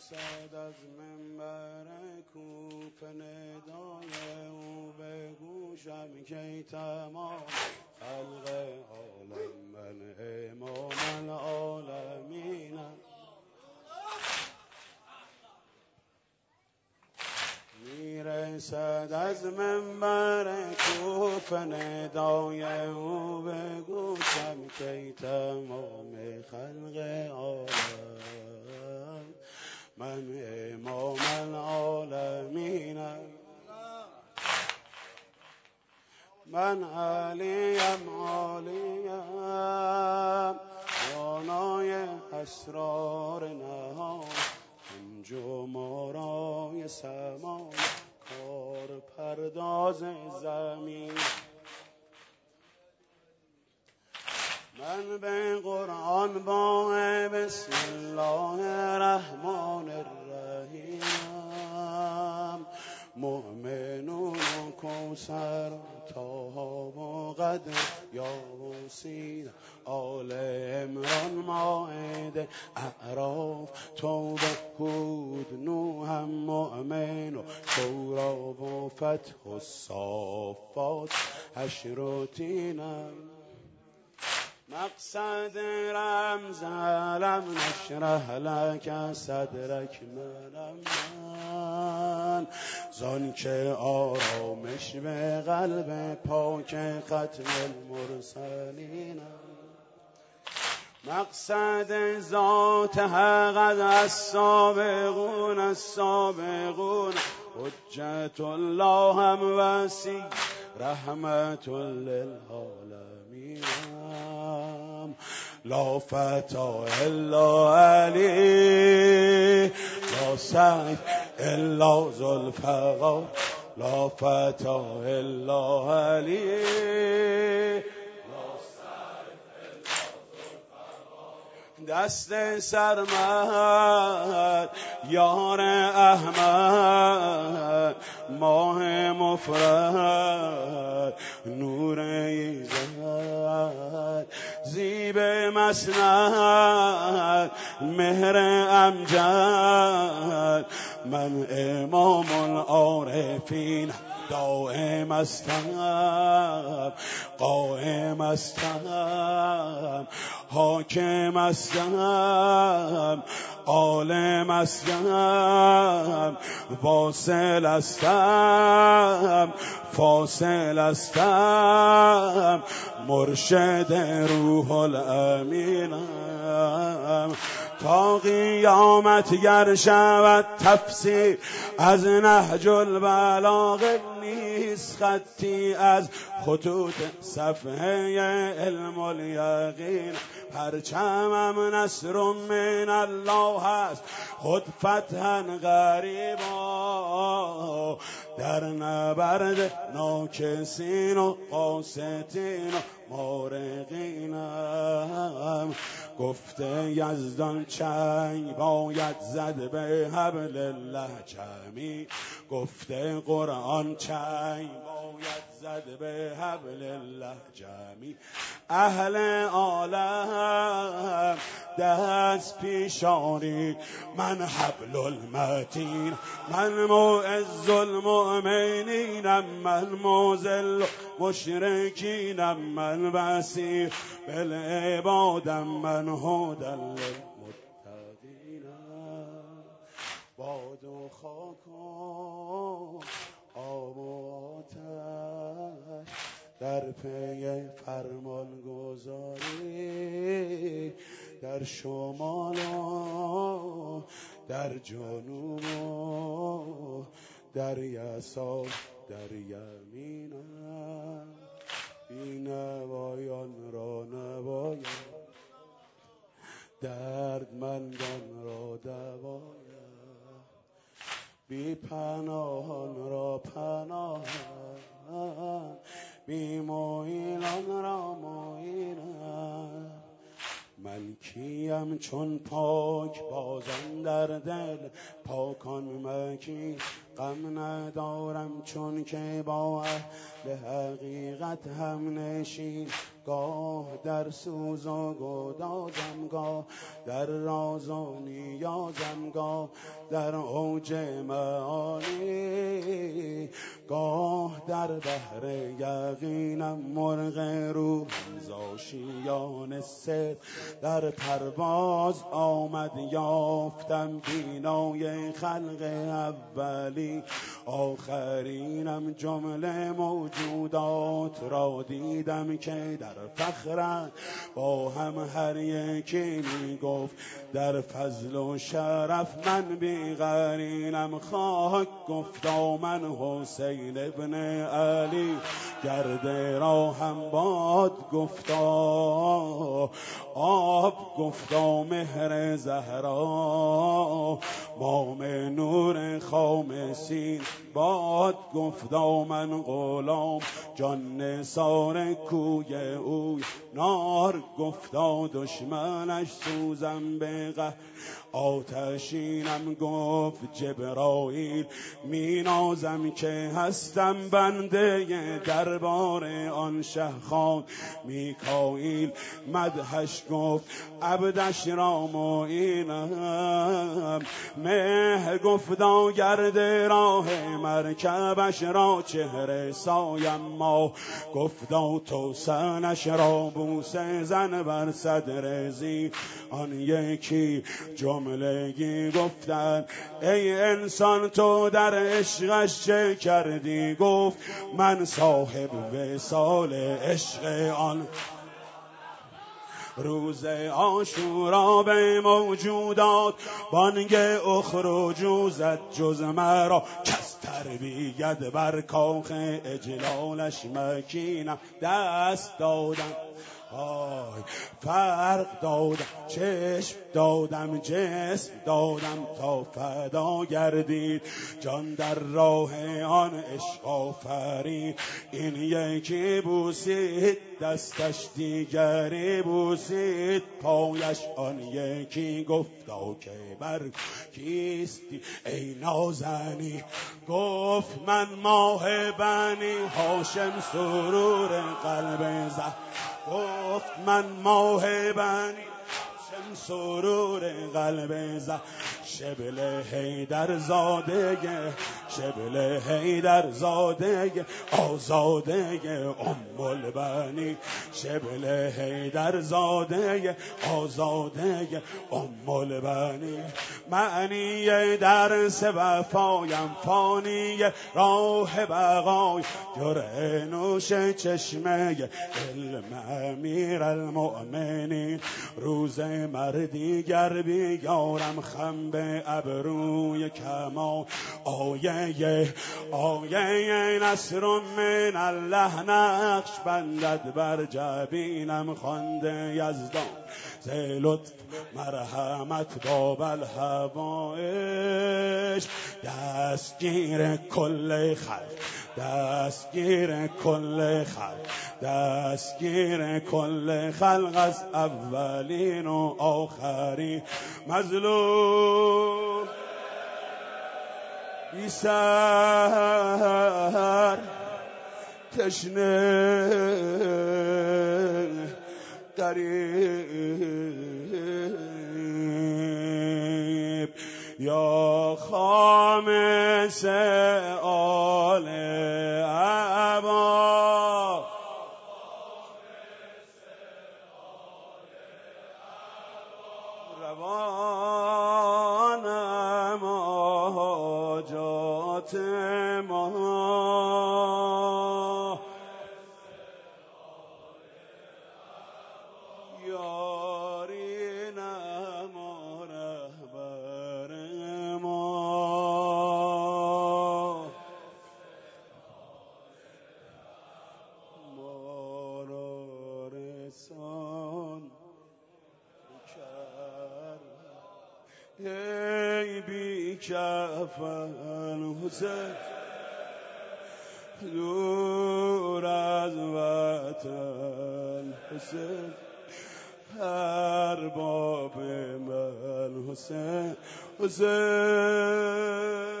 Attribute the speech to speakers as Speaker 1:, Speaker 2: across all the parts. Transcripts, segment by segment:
Speaker 1: میرسد از منبر کوفه ندای او به گوشم که تمام خلق عالم من امام العالمینم. میرسد از منبر کوفه ندای او به گوشم که تمام خلق عالم من امام العالمینم. من علیم عالیم دانای اسرار نهان انجم آرای سما کار پرداز زمین. من به قرآن با بسم الله الرحمن الرحیم مؤمنون و کوثر طه و قدر یاسین آل عمران مائده اعراف توبه هود نوح هم مؤمن و شورا و فتح و صافات حشر و تینم. مقصد رمز علم نشرح لک صدرک منم من زان که آرامش به قلب پاک ختم المرسلینم. مقصد ذات حق از السابقون حجت الله هم وسیع رحمت للعالمین. لا فتا الا علی لا سعید الا ذوالفقار لا فتا الا علی دست سرمد یار احمد ماه مفرد نور ایزد زیب مسند مهر امجد من امام العارفین دائم استم قائم استم حاکم استم عالم استم واصل استم فاصل استم مرشد روح الامینم. تا قیامت گر شود تفسیر از نهج البلاغه نیست خطی از خطوط صفحه علم الیقین. پرچمم نصر من الله هست خود فتحا غریبا در نبرد ناکسین و قاستین و مارقینم. گفته یزدان چنگ باید زد به حبل الله جمی گفته قرآن چنگ باید زد به حبل الله جمی. اهل عالم دست پیشانی من حبل المتین من معز المؤمنینم من مذل مشرکینم من بصیر بالعبادم من هدی للمتقینم. باد و خاک و آب و آتش در پی فرمان گذاری در شمال و در جنوب و در یسار در یمینم. بی نوایان را نوایم دردمندان را دوایم بی پناهان را پناهم بی معینان را معینم. من کیم چون پاک بازان در دل پاکان مکی غم ندارم چون که با اهل حقیقت هم نشین گاه در سوز و گدازم، گاه در راز و نیازم، گاه در اوج معانی، گاه در بحر یقینم. مرغ روح زاشیان سر در پرواز آمد، یافتم بینای خلق اولی آخرینم. جمله موجودات را دیدم که در فخرم با هم هر یکی می گفت در فضل و شرف من بی‌قرینم. خاک گفتا من حسین ابن علی، گرد راهم باد گفتا آب گفتا مهر زهرا، مام نور خامسین باد گفتا من غلام جان نثار کوی اوی. نار گفتا دشمنش سوزم به قهر آتشینم. گفت جبرائیل می نازم که هستم بنده دربار آن شهخان میکائیل. مدحش گفت عبدش را معینم، مهر گفتا گرد راه مرکبش را چهره سایم. ما گفتا توسنش را بوسه زن بر صدر زی. آن یکی جملگی گفتن ای انسان تو در عشقش چه کردی؟ گفت من صاحب وصال عشق آن. روز عاشورا به موجودات بانگ اخرجوا زد، جز مرا کس تربیت بر کاخ اجلالش مکینم. دست دادم فرق دادم، چشم دادم، جسم دادم تا فدا گردید جان در راه آن عشق آفرین. این یکی بوسید دستش، دیگری بوسید پایش. آن یکی گفتا که بر کیستی ای نازنی؟ گفت من ماه بنی هاشم سرور قلب زهر. گفت من ماه بنی هاشم سرور قلب زهر. شبل حیدر زاده، شبل حیدر زاده آزاده ام البنی. شبل حیدر زاده آزاده ام البنی. معنی درس وفایم فانی راه بقای، جرعه نوش چشمه علم امیر المؤمنین. روز مردی گر بیارم خم به ابروی کمان، آیه نصر من الله نقش بندد بر جبینم. خوانده یزدان ز لطف مرحمت باب الهوایش، دستگیر کل خلق، دستگیر کل خلق، دستگیر کل خلق از اولین و آخرین. مظلوم بی سر تشنه غریب، یا خامس آل عبا. روانم حاجات ما، یارینم و رهبر ما. ما را رسان کرد ای بی کفن حسین، دور از وطن حسین. ارباب من حسین، حسین.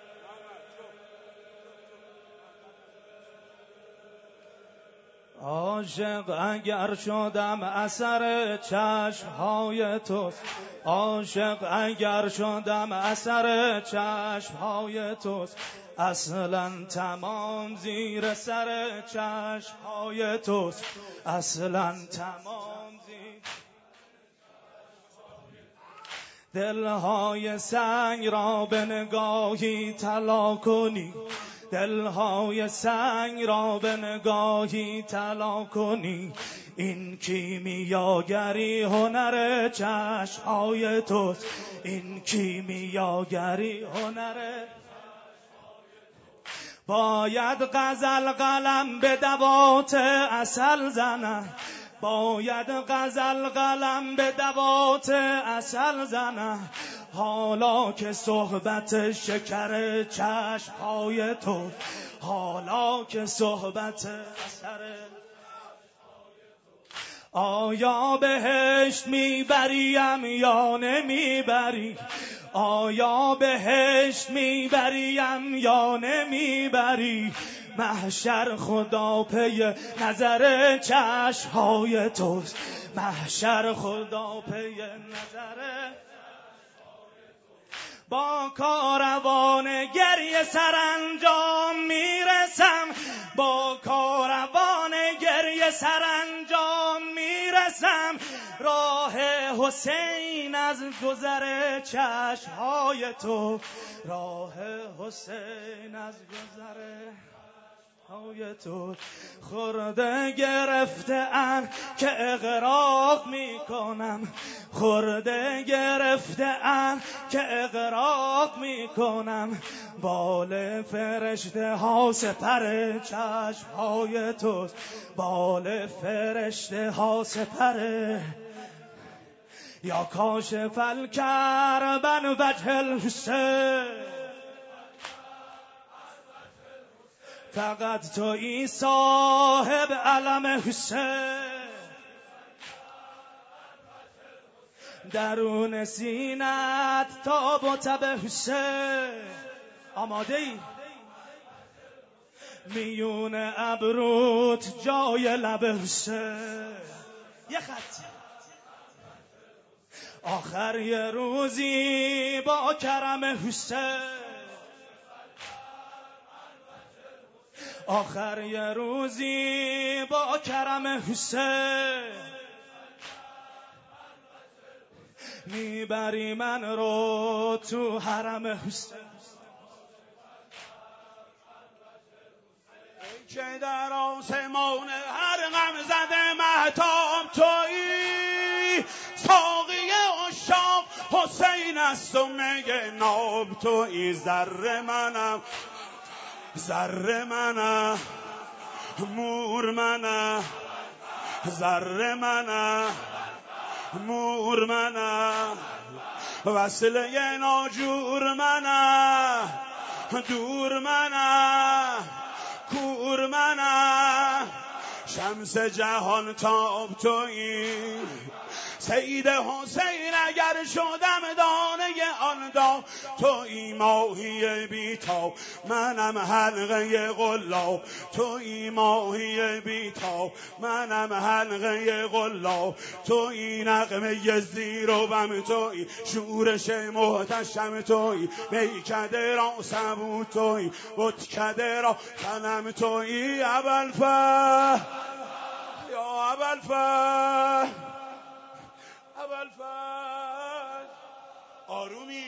Speaker 2: آن عاشق اگر شدم اثر چشمهای توست، عاشق اگر شدم اثر چشمهای توست، اصلا تمام زیر سر چشمهای توست، اصلا تمام زیر. دلهای سنگ را به نگاهی طلا کنی، دلهای سنگ را به نگاهی طلا کنی، این کیمیاگری هنر چشمهای توست، این کیمیاگری هنر. باید غزل قلم به دوات عسل زنم، باید غزل قلم به دوات عسل زنم، حالا که صحبت شکر چشمهای تو، حالا که صحبت اثر. آیا بهشت میبریم یا نمیبری، آیا بهشت میبریم یا نمیبری، محشر خدا پی نظر چشمهای توست، محشر خدا پی نظر. با کاروان گریه سرانجام میرسم، با کاروان گریه سرانجام میرسم، راه حسین از گذر چشمهای تو، راه حسین از گذر های تو. خورده گرفته ان که اغراق میکنم، خورده گرفته ان که اغراق میکنم، بال فرشته ها سپر چشمهای توست، بال فرشته ها سپر. یا کاشف الکرب عن وجه الحسین، فقط تویی صاحب علم حسین، درون سینت تاب و تب حسین. آماده ای؟ میون ابروت جای لب حسین. یه خط آخر یه روزی با کرم حسین، آخر یه روزی با کرم حسین، میبری من رو تو حرم حسین.
Speaker 1: ای که در آسمان هر غم زده مهتاب تویی، ساقی عشاق حسین است و میگه ناب تویی. ذره منم، ذره منم، مور منم، ذره منم، مور منم، وصله ناجور منم، دور منم، کور منم، شمس جهان تاب تویی. سید حسین اگر شدم دانه آن دام، تویی ماهی بیتاب منم حلقه قلاب، تویی ماهی بیتاب منم حلقه قلاب، تویی نغمه زیر و بم، تویی شورش محتشم، تویی میکده را سبو، تویی بتکده را تنم، تویی ابوالفضل یا ابوالفضل، ابوالفضل. آرومی.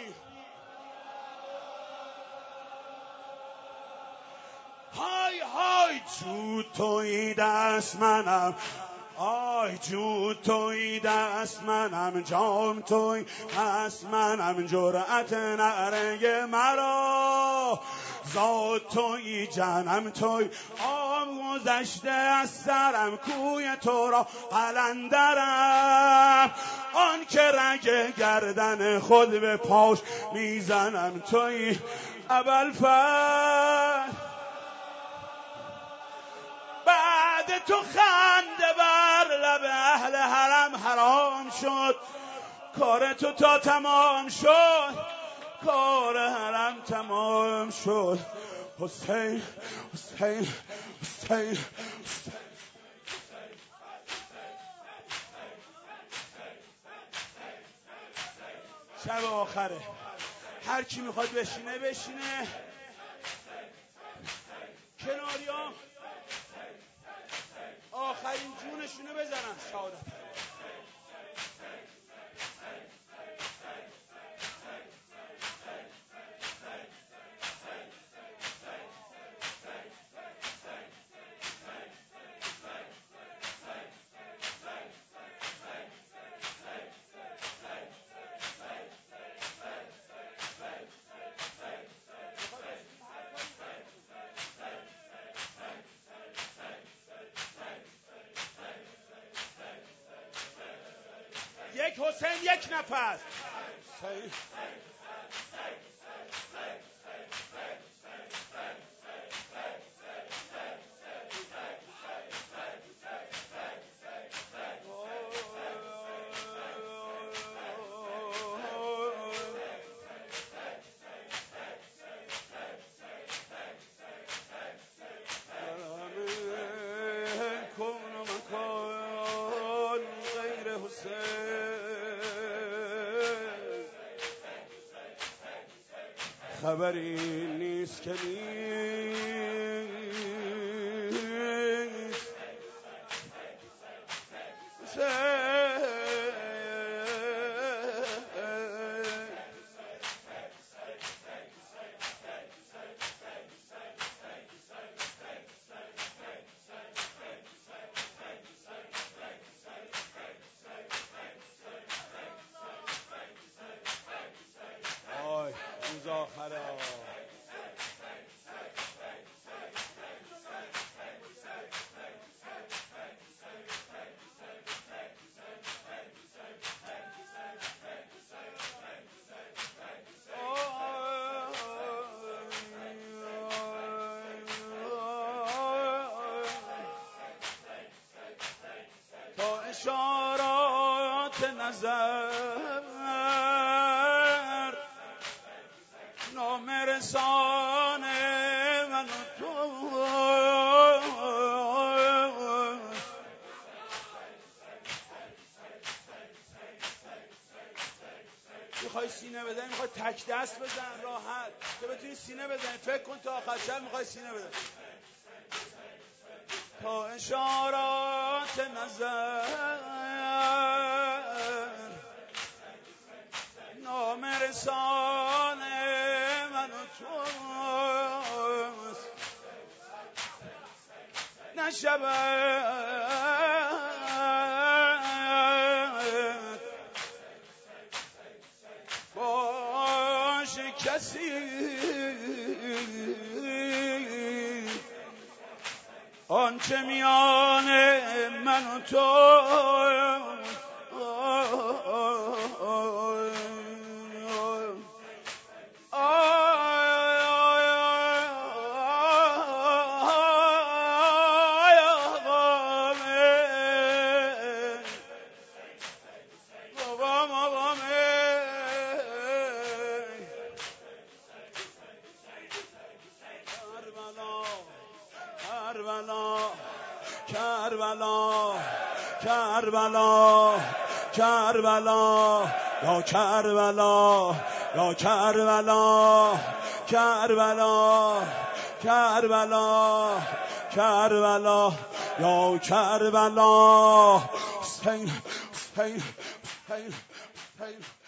Speaker 1: های های جود تویی دست منم، آی جود تویی دست منم، جام تویی هست منم، جرأت نرنگ مرا، ذات تویی جنم تویی، آب گذشته از سرم، کوی تو را قلندرم، آن که رگ گردن خود به پاش میزنم، تویی ابوالفضل. بعد تو خنده بر لب اهل حرم حرام شد، کار تو تا تمام شد، کار حرم تمام شد. حسین حسین حسین حسین شب آخره. هر کی میخواد بشینه بشینه. کناریا آخرین جونشونو بزنن شهادت. یک حسین یک نفس. خبری نیست که نیست روز آخره. تا اشارات نظر نامرسان من و تو میخوای سینه بزنی، میخوای تک دست بزن راحت که بتونی سینه بزنی. فکر کن تا آخر شب میخوای سینه بزنی. تا اشارات نظر نامرسان من و توست نشود باش کسی آنچه میان من و تو کربلا کربلا کربلا یا کربلا یا کربلا کربلا کربلا کربلا یا کربلا حسین حسین حسین حسین